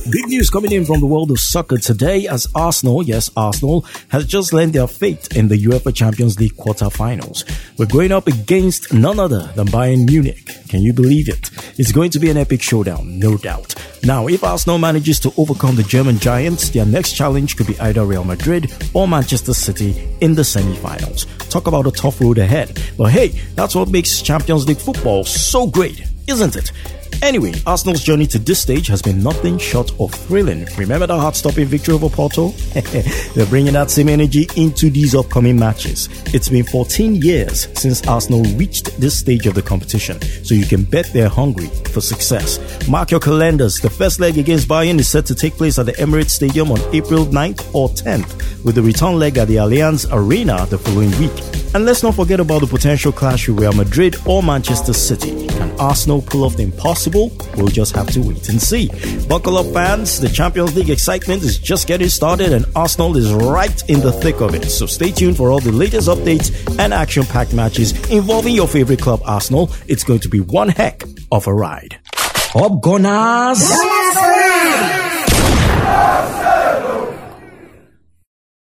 Big news coming in from the world of soccer today as Arsenal, yes, Arsenal, has just learned their fate in the UEFA Champions League quarterfinals. We're going up against none other than Bayern Munich. Can you believe it? It's going to be an epic showdown, no doubt. Now, if Arsenal manages to overcome the German giants, their next challenge could be either Real Madrid or Manchester City in the semi-finals. Talk about a tough road ahead. But hey, that's what makes Champions League football so great, isn't it? Anyway, Arsenal's journey to this stage has been nothing short of thrilling. Remember the heart-stopping victory over Porto? They're bringing that same energy into these upcoming matches. It's been 14 years since Arsenal reached this stage of the competition, so you can bet they're hungry for success. Mark your calendars. The first leg against Bayern is set to take place at the Emirates Stadium on April 9th or 10th, with the return leg at the Allianz Arena the following week. And let's not forget about the potential clash with Real Madrid or Manchester City. Can Arsenal pull off the impossible? We'll just have to wait and see. Buckle up, fans. The Champions League excitement is just getting started and Arsenal is right in the thick of it. So stay tuned for all the latest updates and action-packed matches involving your favorite club, Arsenal. It's going to be one heck of a ride. Up Gunners!